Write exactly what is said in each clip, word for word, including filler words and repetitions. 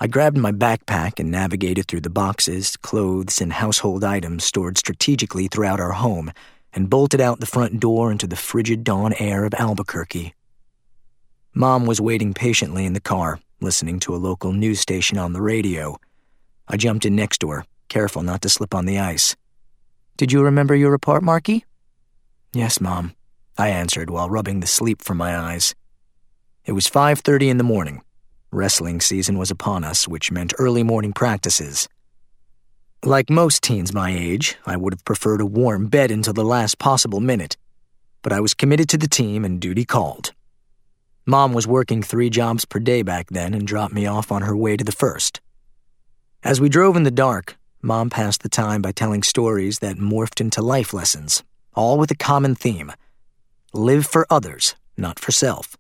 I grabbed my backpack and navigated through the boxes, clothes, and household items stored strategically throughout our home and bolted out the front door into the frigid dawn air of Albuquerque. Mom was waiting patiently in the car, listening to a local news station on the radio. I jumped in next to her, careful not to slip on the ice. "Did you remember your report, Marky?" "Yes, Mom," I answered while rubbing the sleep from my eyes. It was five thirty in the morning. Wrestling season was upon us, which meant early morning practices. Like most teens my age, I would have preferred a warm bed until the last possible minute, but I was committed to the team and duty called. Mom was working three jobs per day back then and dropped me off on her way to the first. As we drove in the dark, Mom passed the time by telling stories that morphed into life lessons, all with a common theme: live for others, not for self.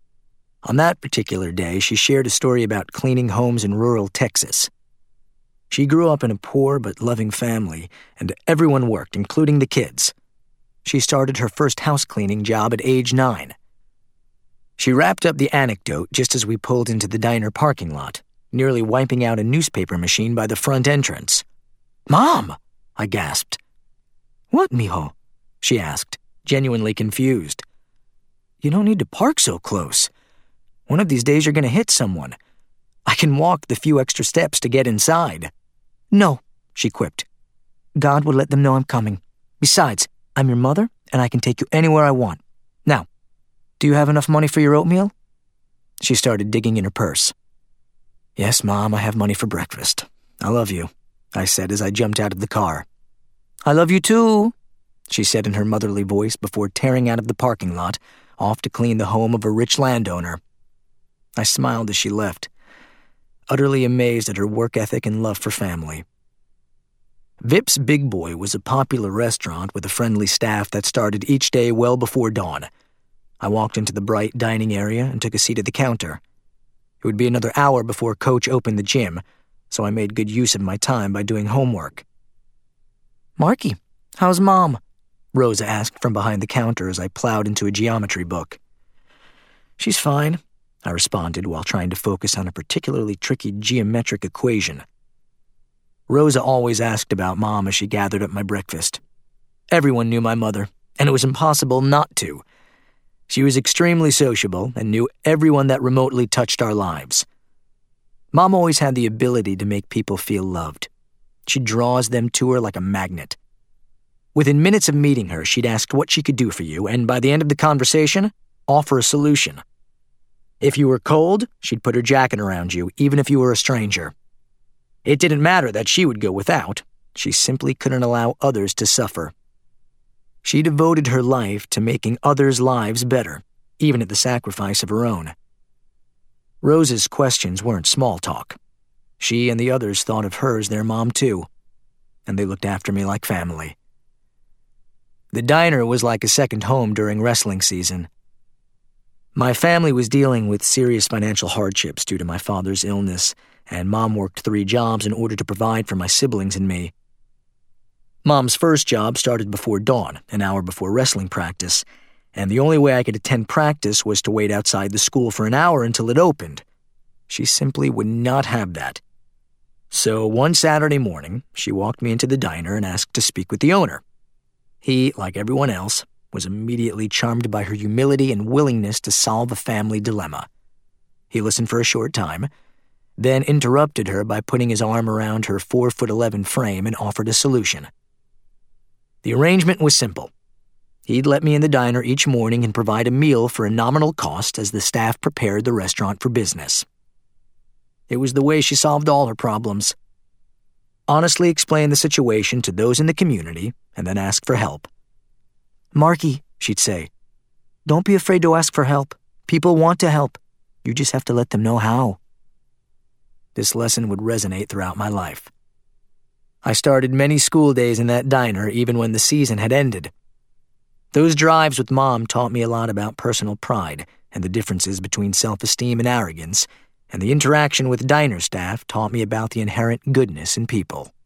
On that particular day, she shared a story about cleaning homes in rural Texas. She grew up in a poor but loving family, and everyone worked, including the kids. She started her first house cleaning job at age nine. She wrapped up the anecdote just as we pulled into the diner parking lot, nearly wiping out a newspaper machine by the front entrance. "Mom!" I gasped. "What, mijo?" she asked, genuinely confused. "You don't need to park so close. One of these days you're going to hit someone. I can walk the few extra steps to get inside." "No," she quipped. "God will let them know I'm coming. Besides, I'm your mother, and I can take you anywhere I want. Now, do you have enough money for your oatmeal?" She started digging in her purse. "Yes, Mom, I have money for breakfast. I love you," I said as I jumped out of the car. "I love you too," she said in her motherly voice before tearing out of the parking lot, off to clean the home of a rich landowner. I smiled as she left, utterly amazed at her work ethic and love for family. Vip's Big Boy was a popular restaurant with a friendly staff that started each day well before dawn. I walked into the bright dining area and took a seat at the counter. It would be another hour before Coach opened the gym, so I made good use of my time by doing homework. "Marky, how's Mom?" Rosa asked from behind the counter as I plowed into a geometry book. "She's fine," I responded while trying to focus on a particularly tricky geometric equation. Rosa always asked about Mom as she gathered up my breakfast. Everyone knew my mother, and it was impossible not to. She was extremely sociable and knew everyone that remotely touched our lives. Mom always had the ability to make people feel loved. She draws them to her like a magnet. Within minutes of meeting her, she'd ask what she could do for you, and by the end of the conversation, offer a solution. If you were cold, she'd put her jacket around you, even if you were a stranger. It didn't matter that she would go without. She simply couldn't allow others to suffer. She devoted her life to making others' lives better, even at the sacrifice of her own. Rose's questions weren't small talk. She and the others thought of her as their mom too, and they looked after me like family. The diner was like a second home during wrestling season. My family was dealing with serious financial hardships due to my father's illness, and Mom worked three jobs in order to provide for my siblings and me. Mom's first job started before dawn, an hour before wrestling practice, and the only way I could attend practice was to wait outside the school for an hour until it opened. She simply would not have that. So one Saturday morning, she walked me into the diner and asked to speak with the owner. He, like everyone else, was immediately charmed by her humility and willingness to solve a family dilemma. He listened for a short time, then interrupted her by putting his arm around her four foot eleven frame and offered a solution. The arrangement was simple. He'd let me in the diner each morning and provide a meal for a nominal cost as the staff prepared the restaurant for business. It was the way she solved all her problems. Honestly explain the situation to those in the community and then ask for help. "Marky," she'd say, "don't be afraid to ask for help. People want to help. You just have to let them know how." This lesson would resonate throughout my life. I started many school days in that diner even when the season had ended. Those drives with Mom taught me a lot about personal pride and the differences between self-esteem and arrogance, and the interaction with diner staff taught me about the inherent goodness in people.